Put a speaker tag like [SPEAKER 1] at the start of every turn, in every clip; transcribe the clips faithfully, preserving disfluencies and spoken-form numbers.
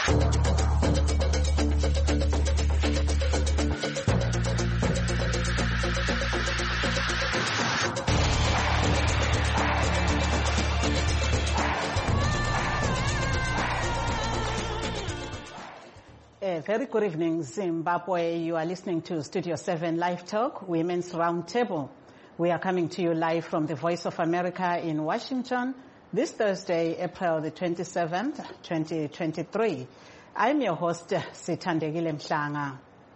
[SPEAKER 1] A very good evening, Zimbabwe. You are listening to Studio seven Live Talk, Women's Roundtable. We are coming to you live from the Voice of America in Washington this Thursday, April the twenty-seventh, twenty twenty-three. I'm your host, Sithandegile Mhlanga.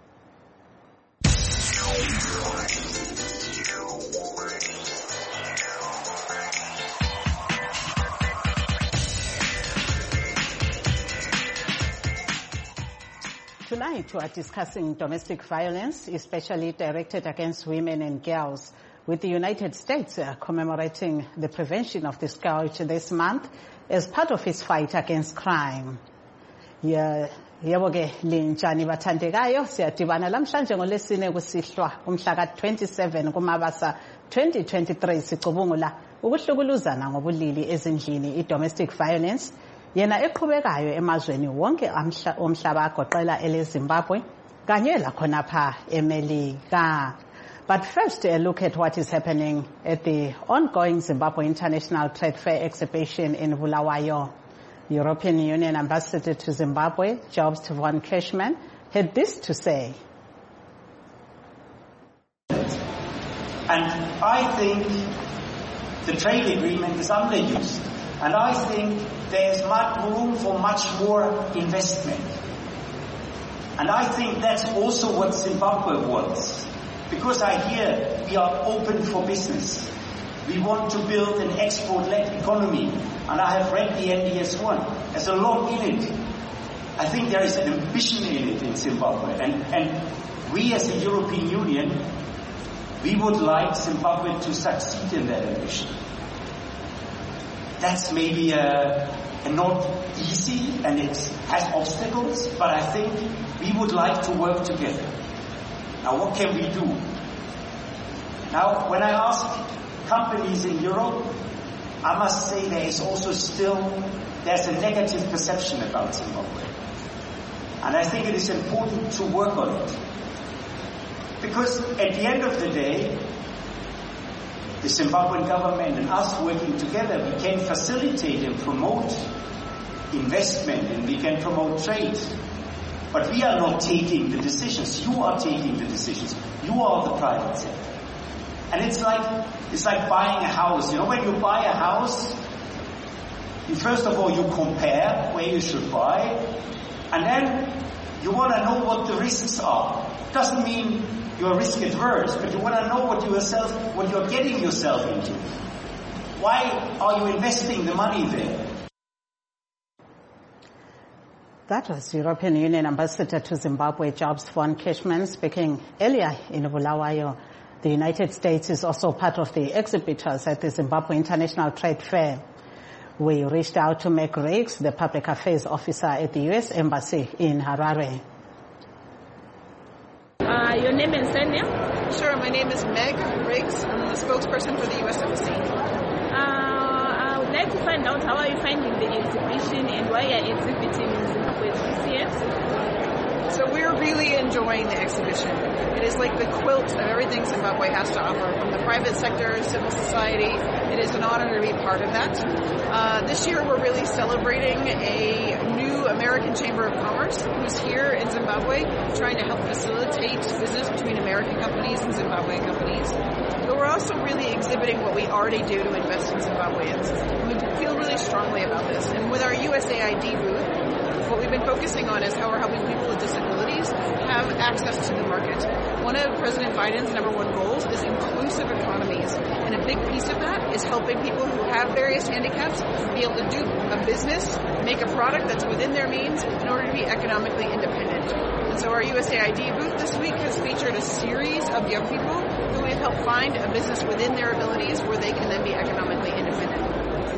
[SPEAKER 1] Tonight we are discussing domestic violence, especially directed against women and girls, with the United States uh, commemorating the prevention of this scourge this month as part of its fight against crime. Yebo ke linjani bathandekayo, siyadibana lamhlanje ngolesine kusihlwa umhla ka twenty-seven kuMabasa twenty twenty-three sicubungula ukuhlukuluzana ngobulili ezindlini i-domestic violence yena eqhubekayo emazweni wonke omhlaba agoqela eleZimbabwe kanye lakhonapha eMelika. But first, a look at what is happening at the ongoing Zimbabwe International Trade Fair exhibition in Bulawayo. European Union Ambassador to Zimbabwe, Jobst von Kirchmann, had this to say.
[SPEAKER 2] And I think the trade agreement is underused. And I think there's much room for much more investment. And I think that's also what Zimbabwe wants. Because I hear we are open for business. We want to build an export-led economy. And I have read the N D S one. There's a lot in it. I think there is an ambition in it in Zimbabwe. And, and we as the European Union, we would like Zimbabwe to succeed in that ambition. That's maybe uh, not easy and it has obstacles, but I think we would like to work together. Now what can we do? Now when I ask companies in Europe, I must say there is also still, there's a negative perception about Zimbabwe. And I think it is important to work on it. Because at the end of the day, the Zimbabwean government and us working together, we can facilitate and promote investment and we can promote trade. But we are not taking the decisions. You are taking the decisions. You are the private sector. And it's like, it's like buying a house. You know, when you buy a house, you first of all, you compare where you should buy. And then you want to know what the risks are. Doesn't mean you're risk adverse, but you want to know what you yourself, what you're getting yourself into. Why are you investing the money there?
[SPEAKER 1] That was European Union Ambassador to Zimbabwe, Jobst von Kirchmann, speaking earlier in Bulawayo. The United States is also part of the exhibitors at the Zimbabwe International Trade Fair. We reached out to Meg Riggs, the Public Affairs Officer at the U S Embassy in Harare.
[SPEAKER 3] Uh, your name and surname?
[SPEAKER 4] Sure, my name is Meg Riggs. I'm the spokesperson for the U S Embassy.
[SPEAKER 3] Uh, I would like to find out how are you finding the exhibition and why you're exhibiting in Zimbabwe this year?
[SPEAKER 4] So we're really enjoying the exhibition. It is like the quilt of everything Zimbabwe has to offer, from the private sector, civil society. It is an honor to be part of that. Uh, this year we're really celebrating a new American Chamber of Commerce who's here in Zimbabwe trying to help facilitate business between American companies and Zimbabwean companies. But we're also really exhibiting what we already do to invest in Zimbabweans. And we feel really strongly about this. And with our U S A I D booth, what we've been focusing on is how we're helping people with disabilities have access to the market. One of President Biden's number one goals is inclusive economies. And a big piece of that is helping people who have various handicaps be able to do a business, make a product that's within their means in order to be economically independent. And so our U S A I D booth this week has featured a series of young people who we've helped find a business within their abilities where they can then be economically independent.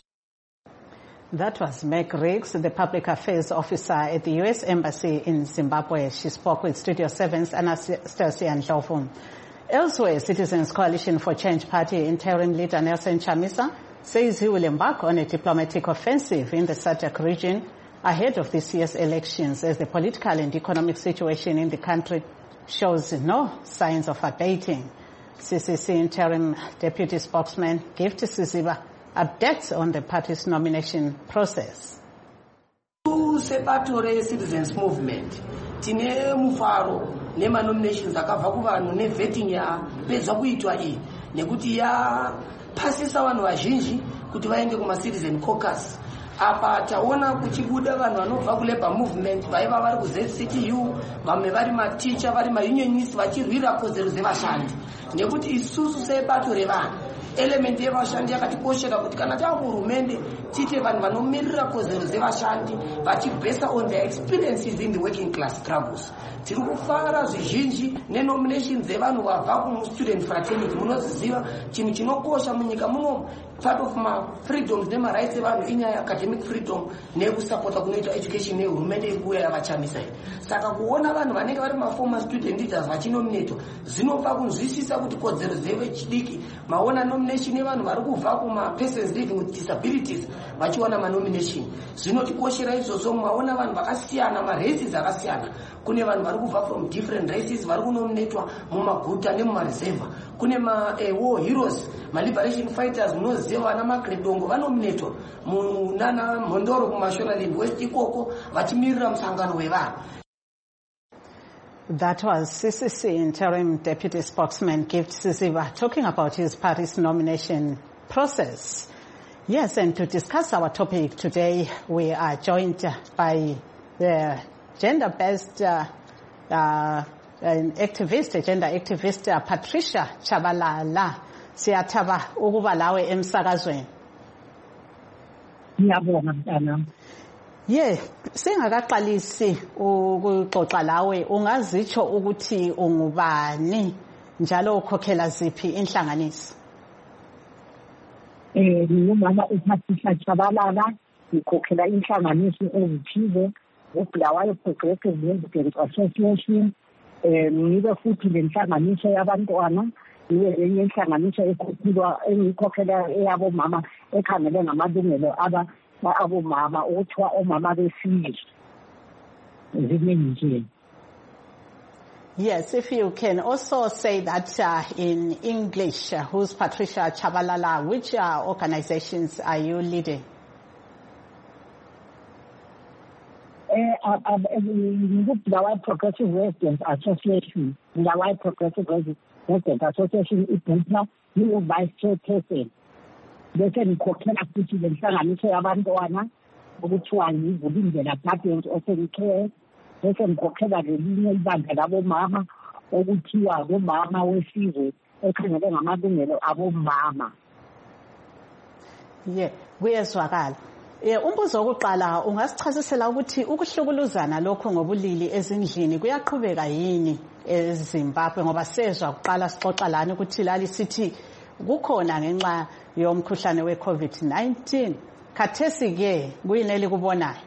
[SPEAKER 1] That was Meg Riggs, the Public Affairs Officer at the U S Embassy in Zimbabwe. She spoke with Studio seven's Anastasia Ndlovu. Elsewhere, Citizens Coalition for Change Party interim leader Nelson Chamisa says he will embark on a diplomatic offensive in the S A D C region ahead of this year's elections, as the political and economic situation in the country shows no signs of abating. C C C interim deputy spokesman Gift Siziba updates on the party's nomination process.
[SPEAKER 5] Separatore citizens movement tine mufaro nema nominations akabva kuvanhu nevetting ya pedza kuitwa iyi nekuti ya pasisa vanhu vazhinji kuti vaende kuma citizen caucus. Apa taona kuchibuda vanhu vanobva kuLabour movement vaiva vari kuZ C T U, vamwe vari maticha, vari maunionists vachirwira kodzero dzevashandi, nekuti isusu sebato revanhu element yevashandi yakatikoshera kuti kana tava kuhurumende tite vanhu vanomirira kodzero dzevashandi vachibhesa on their experiences in the working class struggles. Tiri kufara zvizhinji nenominations dzevanhu vabva kumustudent fraternity. Munoziva chinhu chinokosha munyika muno, part of my freedoms nemarights evanhu inyaya academic freedom nekusapota kunoita education nehurumende ikuya yakachamisa. Saka kuona vanhu vanenge vari maformer student leaders vachinominatwa zvinobva kunzwisisa kuti kodzero dzevechidiki maona nomination yevanhu vari kubva kuma persons living with disabilities vachiwana manomination. Zvinotikoshera izvozvo, maona vanhu vakasiyana, maraces akasiyana. Kune vanhu vari kubva from different races vari kunominatwa mumaguta nemumareserva. Kune ma eh, war heroes, ma liberation fighters munoziva vana makredongo vanominatwa munana Mondoro kuMashonaland West ikoko vachimirira musangano wevanhu.
[SPEAKER 1] That was C C C interim deputy spokesman Gift Siziba talking about his party's nomination process. Yes, and to discuss our topic today, we are joined by the gender-based uh, uh, activist, gender activist uh, Patricia Chabalala. Siyathaba ukuba lawe emsakazweni.
[SPEAKER 6] Ngiyabonga mntana.
[SPEAKER 1] Yeah, singakaqalisi ukuxoxa lawe, ungazitsho ukuthi ungubani njalo ukhokhela ziphi inhlanganiso?
[SPEAKER 6] Eh, ngumama uPatricia Chabalala, ngikhokhela inhlanganiso ezithize uBulawayo Progressive Residents Association. Eh, ngibe futhi lenhlanganiso yabantwana, iye enye inhlanganiso ekhokhela engikhokhela eyabomama ekhangele ngamalungelo aba abomama okuthiwa omama besizwe. Ziningi nje.
[SPEAKER 1] Yes, if you can also say that uh, in English, uh, who's Patricia Chabalala, which uh, organizations are you leading?
[SPEAKER 6] The Progressive Residents Association, the Progressive Residents Association is new vice chairperson. Bese ngikhokhela futhi lenhlanganiso yabantwana okuthiwa ngivulindlela Guardians of the Care. Bese ngikhokhela lelinye ibandla labomama okuthiwa bomama wesizwe ekhangele ngamalungelo abomama.
[SPEAKER 1] Yeah, kuyezwakala. Eh, umbuzo wokuqala ungasichazisela ukuthi ukuhlukuluzana lokho ngobulili ezindlini kuyaqhubeka yini eZimbabwe, ngoba sezwa kuqala sixoxa lana ukuthi lali sithi kukhona ngenxa yomkhuhlane we COVID nineteen. Khathesi ke kuyineli kubonayo.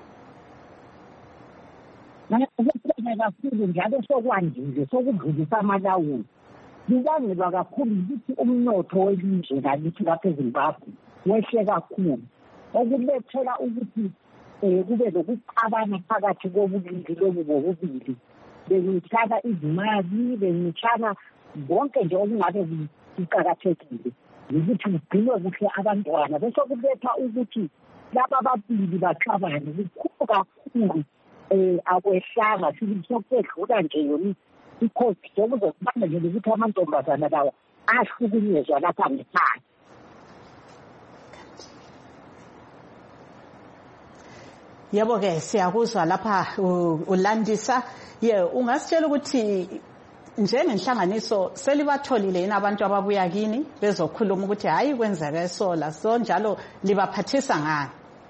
[SPEAKER 6] Ngiyabona kakhulu njalo sokwandile sokudlulisa amalawulo. Libangelwa kakhulu ukuthi umnotho welizwe lalithi lapha eZimbabwe wehle kakhulu. Okulethela ukuthi eh kube lokuxabana phakathi kobulili lobu bobubili. Bengithatha izimali, bengitshana bonke nje okungabe kuqakathekile. Ukuthi kugcinwe kuhle abantwana bese kuletha ukuthi laba ababili baxabane kukhulu kakhulu eh akwehlanga sizokwedlula nje yona ikhosi sokuzokubamba nje ukuthi amantombazana lawo ahlukunyezwa lapha ngekhaya.
[SPEAKER 1] Yebo ke siyakuzwa lapha ulandisa. Ye ungasitshela ukuthi njengenhlanganiso selibatholile yini abantu ababuya kini bezokhuluma ukuthi hayi kwenzeke sola so njalo libaphathisa ngani?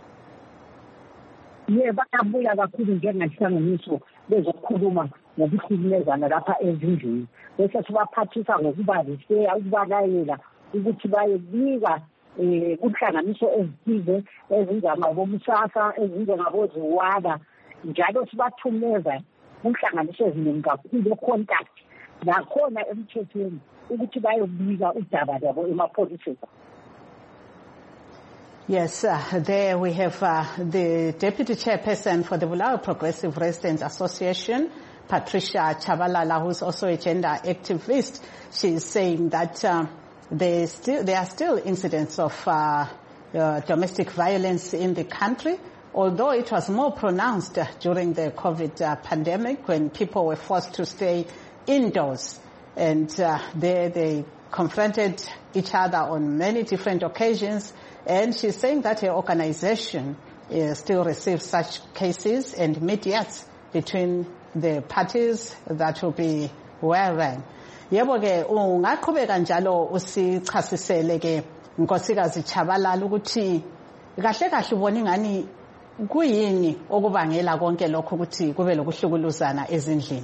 [SPEAKER 6] Ye bayabuya kakhulu njengenhlanganiso bezokhuluma ngokuhlukumezana lapha ezindlini. Bese sibaphathisa ngokuba liseya ukubalayela ukuthi bayebika eh kuhlanganiso ezithize ezinjengabomsasa ezinjengaboziwala njalo sibathumeza kunhlanganiso eziningi kakhulu contact nakhona emthethweni ukuthi bayobika udaba labo emapholiseni.
[SPEAKER 1] Yes, uh, there we have uh, the Deputy Chairperson for the Bulawayo Progressive Residents Association, Patricia Chabalala, who's also a gender activist. She's saying that uh, there, still, there are still incidents of uh, uh, domestic violence in the country, although it was more pronounced uh, during the COVID uh, pandemic when people were forced to stay indoors. And uh, there they confronted each other on many different occasions. And she's saying that her organization uh, still receives such cases and mediates between the parties that will be well run. Yebo ke ungaqhubeka njalo usichasisele ke Nkosikazi Chabalala ukuthi kahle kahle ubona ingani kuyini okubangela konke lokho ukuthi kube lokuhlukuluzana ezindlini.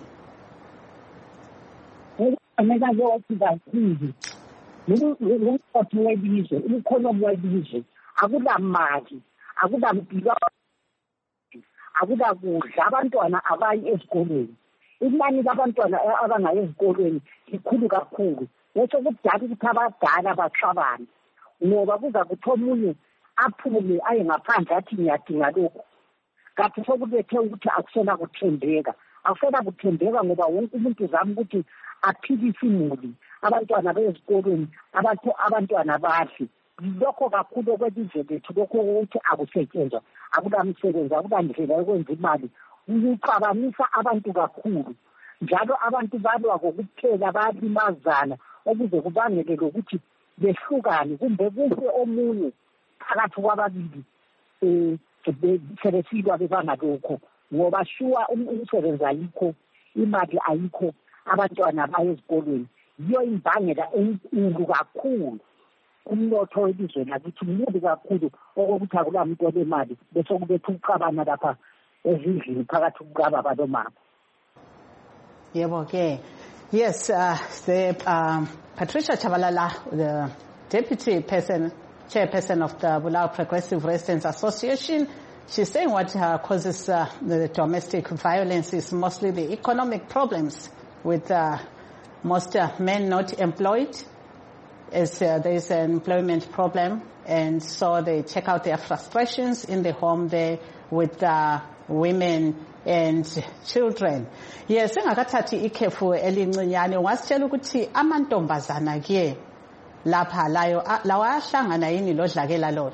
[SPEAKER 6] Ameka lokhu kakhulu. Lokho webizwe, ukhono webizwe, akulamali, akulampilo, akudakudla abantwana abayi esikolweni. Inani labantwana abangayi esikolweni likhulu kakhulu. Lesho kudala ukuthi abadala baxabane. Ngoba kuza kuthi omunye aphume aye ngaphandle athi ngiyadinga lokho. Kanti sokubethe ukuthi akusena kuthembeka. Akusena kuthembeka ngoba wonke umuntu uzama ukuthi aphilise imuli. Abantwana bezikolweni, abantu abantwana badli. Lokho kakhulu okwelizwe lethu lokho ukuthi akusetshenzwa. Akulamsebenzi, akudandlela yokwenza imali. Ukuxabanisa abantu kakhulu. Njalo abantu balwa kokuphela bayalimazana okuze kubangele lokuthi behlukane kumbe kufe omunye phakathi kwababili eh sebesilwa bebangalokho ngoba shuwa umsebenzi ayikho, imali ayikho, abantwana baye ezikolweni. Yiyo imbangela enkulu kakhulu umnotho welizwe lakithi mmubi kakhulu okokuthi akulamuntu olemali bese kubethe ukuqabana lapha ezindlini phakathi kukaba balomama.
[SPEAKER 1] Yebo ke. Yes, uh, the um, Patricia Chabalala, the Deputy person, Chairperson of the Bulawayo Progressive Residents Association, she's saying what uh, causes uh, the domestic violence is mostly the economic problems with uh, most uh, men not employed, as uh, there is an employment problem, and so they check out their frustrations in the home there with uh, women and children. Yes, engakathathi ikhefu elincinyane wasitshela ukuthi amantombazana ke lapha layo lawa ahlangana yini lodlakela lolo.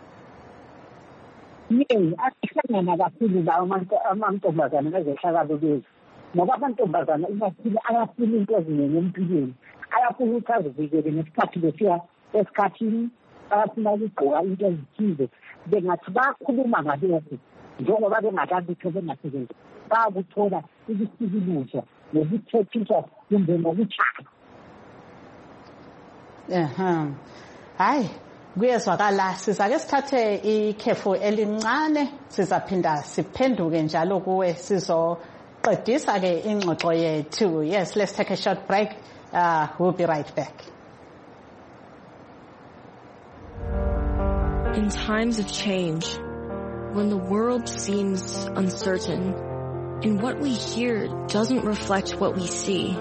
[SPEAKER 6] Yey, ahlangana kakhulu lawo amantombazana bezehlakalo lezi. Ngoba amantombazana ibathile ayafuna into ezinengi empilweni. Ayafuna ukuthi azivikele nesikhathi besiya esikhathini, ayafuna ukugqoka into ezithize. Bengathi bakhuluma ngalokho njengoba bengakalutho bengasebenzi. Bayakuthola isisibiluzo nokuthethiswa kumbe nokutshaya.
[SPEAKER 1] Ehhe. Hayi, kuyezwakala sizake sithathe ikhefu elincane sizaphinda siphenduke njalo kuwe sizo qedisa ke ingxoxo yethu. Yes, let's take a short break. Uh, we'll be right back.
[SPEAKER 7] In times of change, when the world seems uncertain and what we hear doesn't reflect what we see,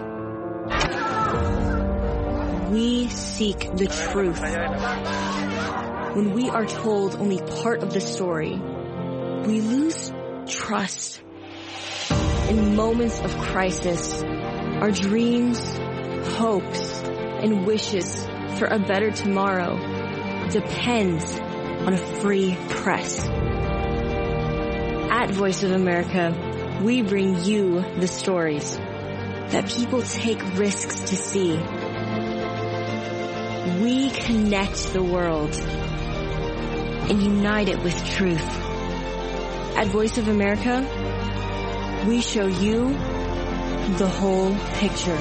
[SPEAKER 7] we seek the truth. When we are told only part of the story, we lose trust. In moments of crisis, our dreams, hopes, and wishes for a better tomorrow depends on a free press. At Voice of America, we bring you the stories that people take risks to see. We connect the world and unite it with truth. At Voice of America, we show you the whole picture.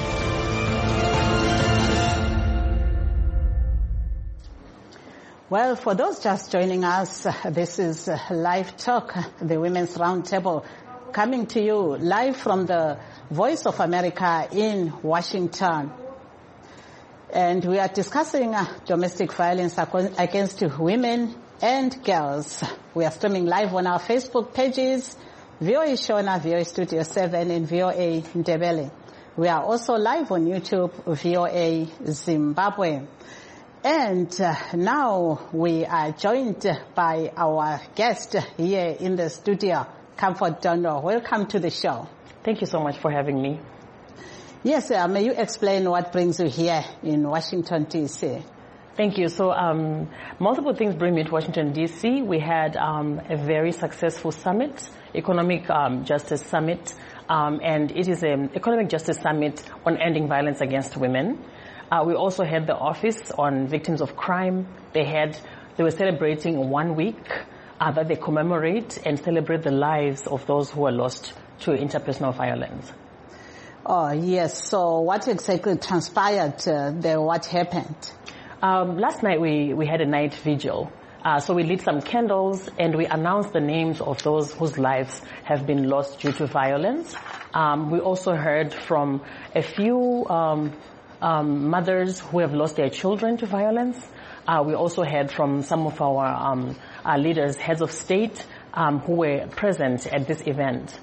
[SPEAKER 1] Well, for those just joining us, this is Live Talk, the Women's Roundtable, coming to you live from the Voice of America in Washington. And we are discussing uh, domestic violence against women and girls. We are streaming live on our Facebook pages, V O A Shona, V O A Studio seven, and V O A Ndebele. We are also live on YouTube, V O A Zimbabwe. And uh, now we are joined by our guest here in the studio, Comfort Dono. Welcome to the show.
[SPEAKER 8] Thank you so much for having me.
[SPEAKER 1] Yes, uh, may you explain what brings you here in Washington, D C?
[SPEAKER 8] Thank you. So um, multiple things bring me to Washington, D C. We had um, a very successful summit, Economic um, Justice Summit, um, and it is an Economic Justice Summit on ending violence against women. Uh, we also had the Office on Victims of Crime. They had, they were celebrating one week uh, that they commemorate and celebrate the lives of those who were lost to interpersonal violence.
[SPEAKER 1] Oh, yes. So what exactly transpired uh, there? What happened?
[SPEAKER 8] Um, last night we, we had a night vigil. Uh, so we lit some candles and we announced the names of those whose lives have been lost due to violence. Um, we also heard from a few um, um, mothers who have lost their children to violence. Uh, we also heard from some of our, um, our leaders, heads of state, um, who were present at this event.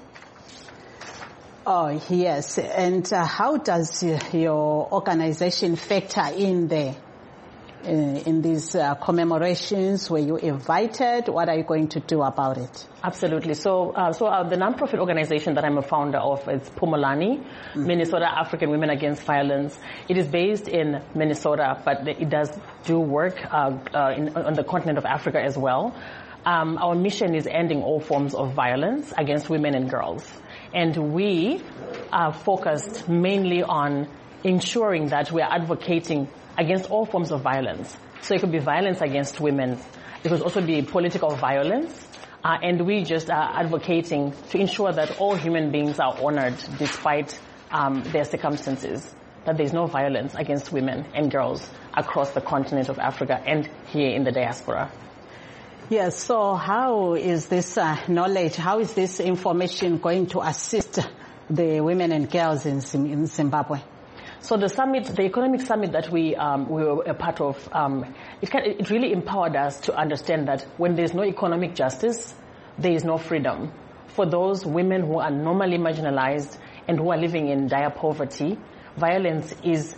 [SPEAKER 1] Oh, yes. And uh, how does your organization factor in there? Uh, in these uh, commemorations? Were you invited? What are you going to do about it?
[SPEAKER 8] Absolutely. So, uh, so uh, the nonprofit organization that I'm a founder of is Pumulani, mm-hmm. Minnesota African Women Against Violence. It is based in Minnesota, but it does do work uh, uh, in, on the continent of Africa as well. Um, our mission is ending all forms of violence against women and girls. And we are focused mainly on ensuring that we are advocating against all forms of violence. So it could be violence against women. It could also be political violence. Uh, and we just are advocating to ensure that all human beings are honored despite um, their circumstances, that there's no violence against women and girls across the continent of Africa and here in the diaspora.
[SPEAKER 1] Yes, so how is this uh, knowledge, how is this information going to assist the women and girls in, in Zimbabwe?
[SPEAKER 8] So the summit, the economic summit that we um, we were a part of, um, it, can, it really empowered us to understand that when there's no economic justice, there is no freedom. For those women who are normally marginalized and who are living in dire poverty, violence is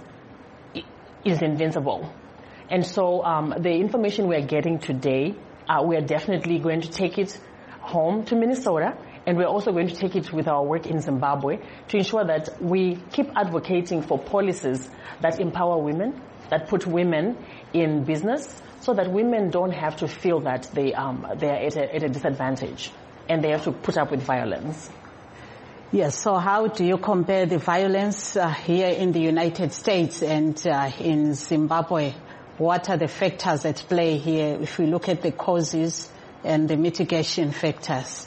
[SPEAKER 8] is invincible. And so um, the information we are getting today, uh, we are definitely going to take it home to Minnesota. And we're also going to take it with our work in Zimbabwe to ensure that we keep advocating for policies that empower women, that put women in business, so that women don't have to feel that they um, they are at a, at a disadvantage and they have to put up with violence.
[SPEAKER 1] Yes, so how do you compare the violence uh, here in the United States and uh, in Zimbabwe? What are the factors at play here if we look at the causes and the mitigation factors?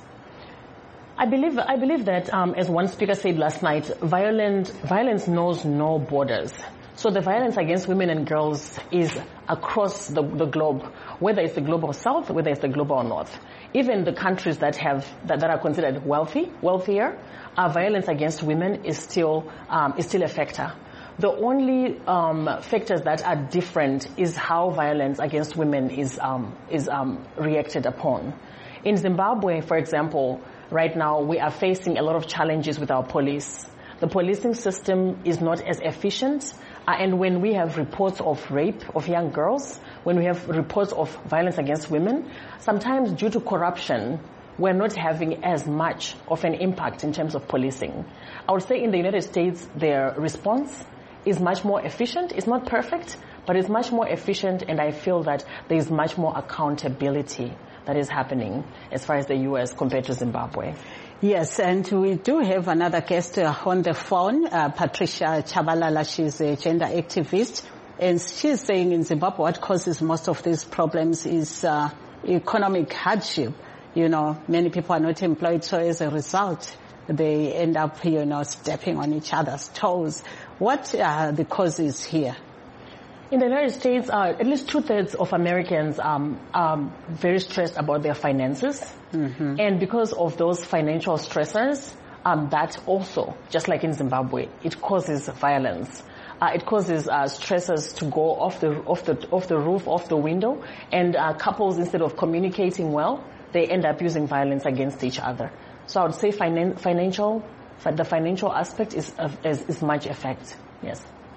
[SPEAKER 8] I believe I believe that, um, as one speaker said last night, violent, violence knows no borders. So the violence against women and girls is across the, the globe, whether it's the global south, whether it's the global north. Even the countries that have that, that are considered wealthy, wealthier, uh, violence against women is still um, is still a factor. The only um, factors that are different is how violence against women is um, is um, reacted upon. In Zimbabwe, for example, right now we are facing a lot of challenges with our police. The policing system is not as efficient, uh, and when we have reports of rape of young girls, when we have reports of violence against women, sometimes due to corruption, we're not having as much of an impact in terms of policing. I would say in the United States, their response is much more efficient. It's not perfect, but it's much more efficient, and I feel that there is much more accountability that is happening as far as the U S compared to Zimbabwe.
[SPEAKER 1] Yes, and we do have another guest uh, on the phone, uh, Patricia Chabalala. She's a gender activist, and she's saying in Zimbabwe what causes most of these problems is uh, economic hardship. You know, many people are not employed, so as a result, they end up, you know, stepping on each other's toes. What are the causes here?
[SPEAKER 8] In the United States, uh, at least two-thirds of Americans um, are very stressed about their finances. Mm-hmm. And because of those financial stressors, um, that also, just like in Zimbabwe, it causes violence. Uh, it causes uh, stressors to go off the off the off the roof, off the window, and uh, couples, instead of communicating well, they end up using violence against each other. So I would say finan- financial, the financial aspect is, is is much effect. Yes.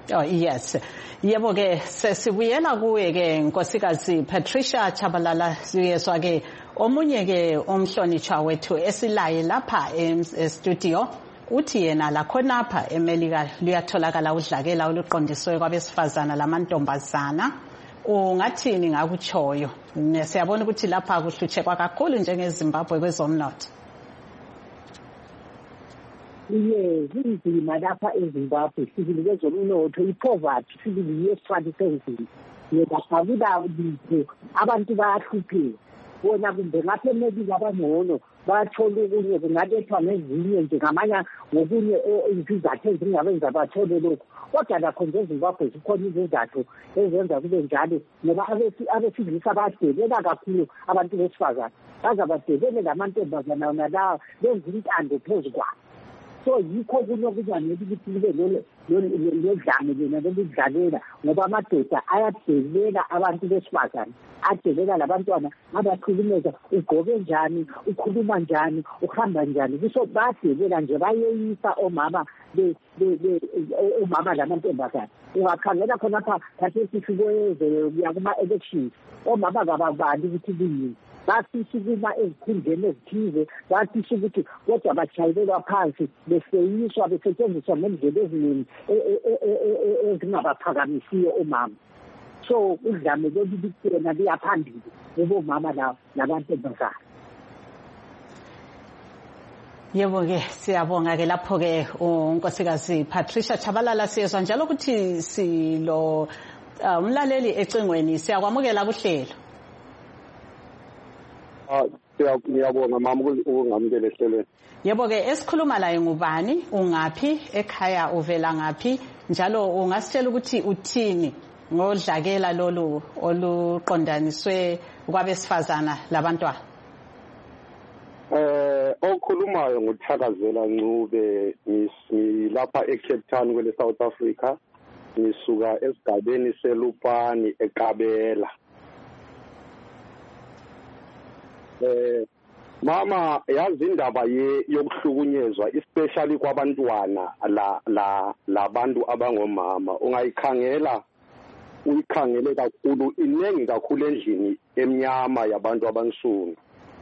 [SPEAKER 1] Oh yes. Yebo ke sesibuyela kuwe ke Nkosikazi Patricia Chabalala siyeswa ke omunye ke umhlonishwa wethu esilaye lapha e-studio uthi yena la khonapha eMelika luyatholakala udlakela oluqondiswe kwabesifazana lamantombazana. Ungathini ngakuchoyo? Siyabona ukuthi lapha kuhlutshekwa kakhulu njengeZimbabwe kwezomnotho.
[SPEAKER 6] Yes, inzima lapha eZimbabwe sibili kwezomnotho ipoverty sibili yesifani senzima. Yena akuda ukuthi abantu bayahlupheka. Bona kumbe ngapha eMelika abangcono bathola ukunye kungalethwa nezinye nje ngamanye ngokunye izizathu ezingabenza bathole lokho. Kodwa lakho nje eZimbabwe zikhona izizathu ezenza kube njalo ngoba abesilisa badelela kakhulu abantu besifazana. Baza badelele lamantombazana nalawa benza intando phezu kwabo. So yikho kunye kuzanele ukuthi libe lodlame lena lokudlalela ngoba amadoda ayadelela abantu besifazana adelela labantwana abakhulumeza ugqoke njani ukhuluma njani uhamba njani kusho badelela nje bayeyisa omama omama lamantombazana. Ungakhangela khonapha khathesi sikweze kuya kuma-elections omama kababali ukuthi kuyini basisukuma ezikhundleni ezithize basisho ukuthi kodwa bachayelelwa phansi beseyiswa besetshenziswa ngendlela eziningi ezingabaphakamisiyo omama. So udlame lolubikena liyaphambili kubomama nabantombazana.
[SPEAKER 1] Yebo ke siyabonga ke lapho ke uNkosikazi Patricia Chabalala siyezwa njalo ukuthi silo umlaleli ecingweni siyakwamukela kuhlelo.
[SPEAKER 9] Ah siyabonga mama ukungamukela ehlelweni.
[SPEAKER 1] Yebo ke esikhuluma la ngubani ungaphi ekhaya uvela ngaphi njalo ungasitshela ukuthi uthini ngodlakela lolu oluqondaniswe kwabesifazana labantwana.
[SPEAKER 9] Eh okhulumayo nguThakazela Ncube ngilapha eCape Town kwele South Africa ngisuka esigabeni seLupani eKabela. Eh mama yazi indaba ye yokuhlukunyezwa especially kwabantwana la la labantu abangomama ungayikhangela uyikhangele kakhulu inengi kakhulu endlini emnyama yabantu abansundu.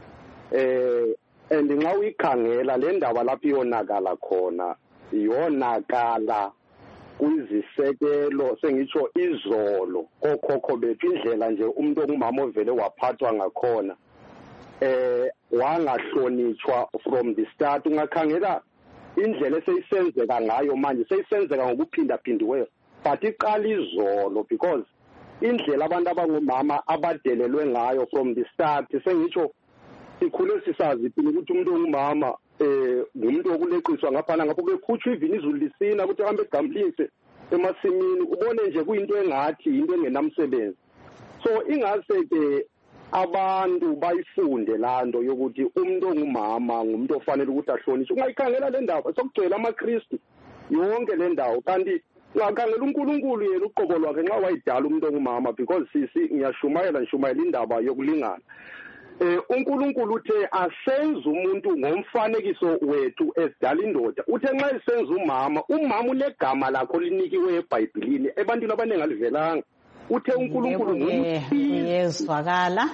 [SPEAKER 9] Eh and nxa uyikhangela le ndaba lapho iyonakala khona iyonakala kuzisekelo sengitsho izolo kokhokho bethu indlela nje umuntu ongumama ovele waphathwa ngakhona eh wangahlonitshwa from the start. Ungakhangela indlela eseyisenzeka ngayo manje seyisenzeka ngokuphinda phindiweyo but iqala izolo because indlela abantu abangomama abadelelwe ngayo from the start sengitsho sikhule sisazi ukuthi umuntu ongumama eh ngumuntu okuleqiswa ngaphana ngapho bekhutshwa ivini izulu lisina ukuthi ahambe egamplise emasimini ubone nje kuyinto engathi into engenamsebenzi. So ingase ke abantu bayifunde lando yokuthi umuntu ongumama ngumuntu ofanele ukuthi ahlonishwe. Ungayikhangela le ndawo sokugcwele amaKristu yonke le ndawo kanti ungakhangela uNkulunkulu yena uqobo lwakhe nxa wayidala umuntu ongumama because sisi ngiyashumayela nshumayela indaba yokulingana. Eh uNkulunkulu uthe asenze umuntu ngomfanekiso wethu esidala indoda. Uthe nxa isenze umama umama unegama lakho linikiwe eBhayibhelini ebantwini abaningi alivelanga. Uthe uNkulunkulu
[SPEAKER 1] ngiyezwakala.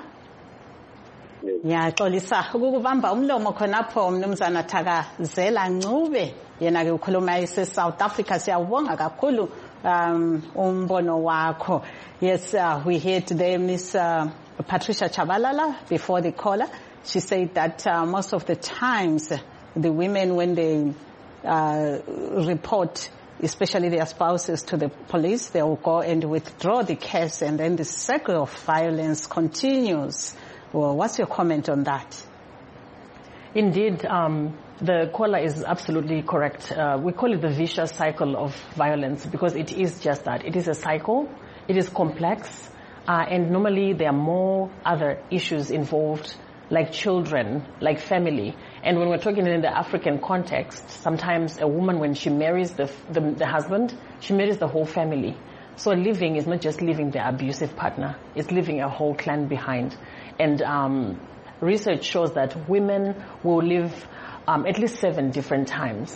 [SPEAKER 1] Ngiyaxolisa ukukubamba umlomo khonapho umnumzana Thakazela Ncube yena ke ukhuluma ise South Africa. Siyawubonga kakhulu um umbono wakho. Yes, uh, we heard there Miss uh, Patricia Chabalala before the caller. She said that uh, most of the times the women when they uh, report especially their spouses to the police, they will go and withdraw the case and then the cycle of violence continues. Well, what's your comment on that?
[SPEAKER 8] Indeed, um, the caller is absolutely correct. Uh, we call it the vicious cycle of violence because it is just that. It is a cycle. It is complex. Uh, and normally there are more other issues involved, like children, like family. And when we're talking in the African context, sometimes a woman, when she marries the, the, the husband, she marries the whole family. So living is not just leaving the abusive partner, it's leaving a whole clan behind. And um, research shows that women will live um, at least seven different times.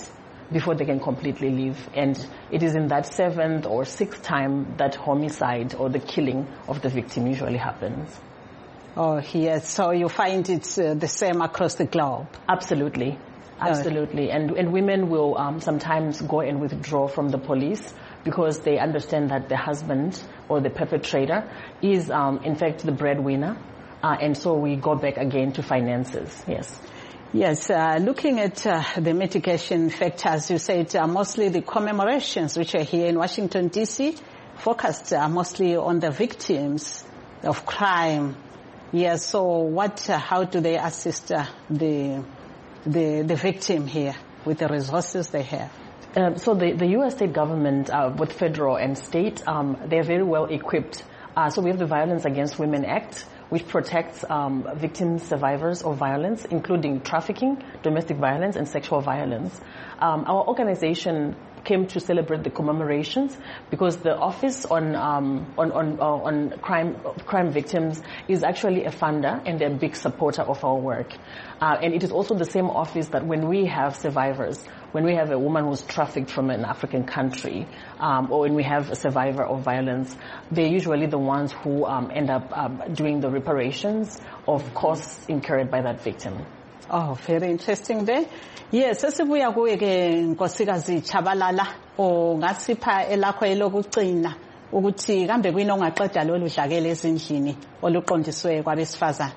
[SPEAKER 8] before they can completely leave. And it is in that seventh or sixth time that homicide or the killing of the victim usually happens.
[SPEAKER 1] Oh, yes. So you find it's uh, the same across the globe?
[SPEAKER 8] Absolutely. Absolutely. And, and women will um, sometimes go and withdraw from the police because they understand that the husband or the perpetrator is, um, in fact, the breadwinner. Uh, and so we go back again to finances. Yes.
[SPEAKER 1] Yes, uh, looking at uh, the mitigation factors, you said uh, mostly the commemorations which are here in Washington, D C, focused uh, mostly on the victims of crime. Yes, so what, uh, how do they assist uh, the, the, the victim here with the resources they have?
[SPEAKER 8] Um, so the, the U S state government, uh, with federal and state, um, they're very well equipped. Uh, so we have the Violence Against Women Act, which protects um, victims, survivors of violence, including trafficking, domestic violence, and sexual violence. Um, our organization came to celebrate the commemorations because the Office on um, on on, uh, on crime crime victims is actually a funder and a big supporter of our work. Uh, and it is also the same office that when we have survivors, when we have a woman who's trafficked from an African country, um, or when we have a survivor of violence, they're usually the ones who um, end up um, doing the reparations of costs incurred by that victim.
[SPEAKER 1] Oh, very interesting there. Yes, sesibuya kuye ke Nkosikazi Chabalala ongasipha elakho elokugcina ukuthi kambe kwini ongaqeda lolu dlakela ezindlini oluqondiswe kwabesifazana.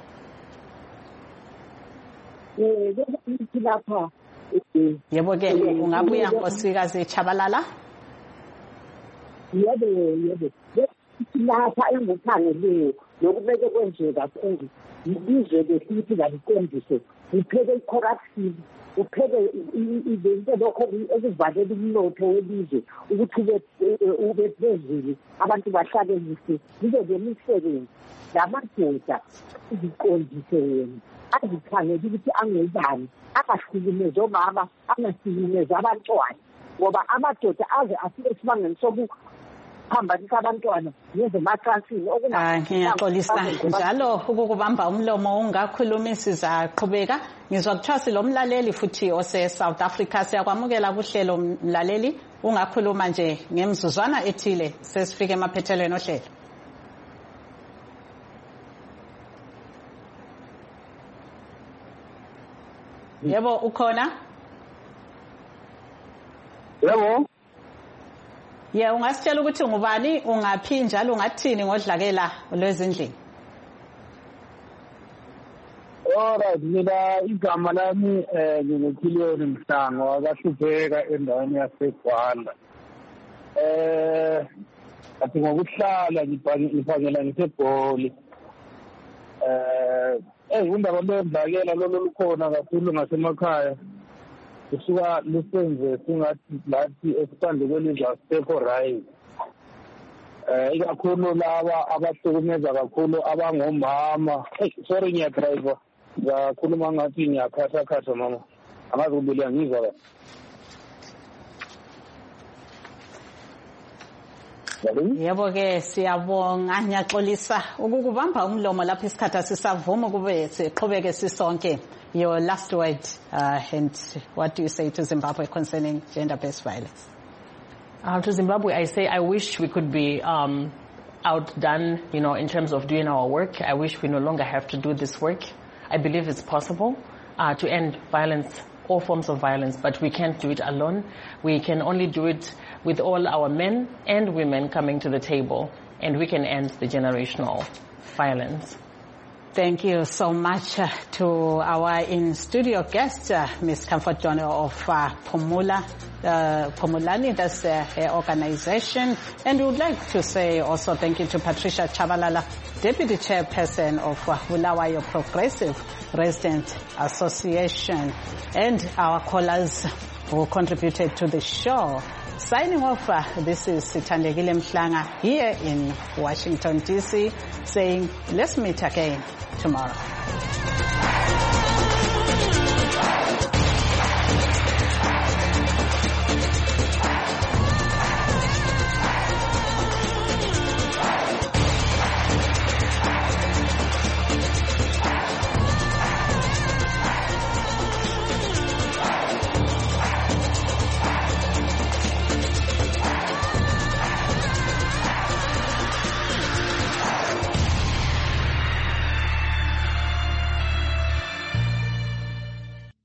[SPEAKER 6] Eh, lapha
[SPEAKER 1] yebo ke ungabuya Nkosikazi Chabalala?
[SPEAKER 6] Yebo, yebo. Lapha engukhangeleyo lokubeke kwenje kakhulu. Izwe besithi ngaliqondise upheke icorruption upheke izinto lokho okuvalela umnotho welizwe ukuthi ube phezulu abantu bahlale kuhle libe lemisebenzi lamadoda iziqondise wena azikhangela ukuthi angubani akahlukumeze omama angahlukumeze abantwana ngoba amadoda aze afike esibangeni soku
[SPEAKER 1] Ngiyaxolisa njalo ukukubamba umlomo ungakhulumi sizaqhubeka ngizwa kuthiwa silomlaleli futhi ose South Africa siyakwamukela kuhlelo mlaleli ungakhuluma nje ngemzuzwana ethile sesifike emaphethelweni ohlelo. Yebo ukhona?
[SPEAKER 9] Yebo.
[SPEAKER 1] Yeah, ungasitshela ukuthi ngubani ungaphi njalo ungathini ngodlakela lwezindlini.
[SPEAKER 10] Alright, mina igama lami eh nginokhiliyoni Mhlango akahlupheka endaweni yaseGwanda. Eh athi ngokuhlala ngibhangela ngiseGoli. Eh ezindaba lendlakela lolo lukhona kakhulu ngasemakhaya. Kusuka lusenze singathi lathi esipande kwelizwe asekho right. Eh ikakhulu laba abahlukumeza kakhulu abangomama. Sorry ngiyadriver. Ngakhuluma ngathi ngiyakhatha khatha mama. Angazi ukuthi ngizwa la.
[SPEAKER 1] Yebo ke siyabonga ngiyaxolisa ukukubamba umlomo lapha isikhatha sisavuma kube siqhubeke sisonke. Your last word uh, and what do you say to Zimbabwe concerning gender-based violence?
[SPEAKER 8] Uh, to Zimbabwe, I say I wish we could be um, outdone, you know, in terms of doing our work. I wish we no longer have to do this work. I believe it's possible uh, to end violence, all forms of violence, but we can't do it alone. We can only do it with all our men and women coming to the table, and we can end the generational violence.
[SPEAKER 1] Thank you so much uh, to our in-studio guest, uh, Miz Comfort Jono of uh, Phumula, uh, Phumulani, that's uh, her organization. And we would like to say also thank you to Patricia Chabalala, Deputy Chairperson of uh, Bulawayo Progressive Resident Association, and our callers who contributed to the show. Signing off, uh, this is Sithandegile Mhlanga here in Washington, D C, saying let's meet again tomorrow.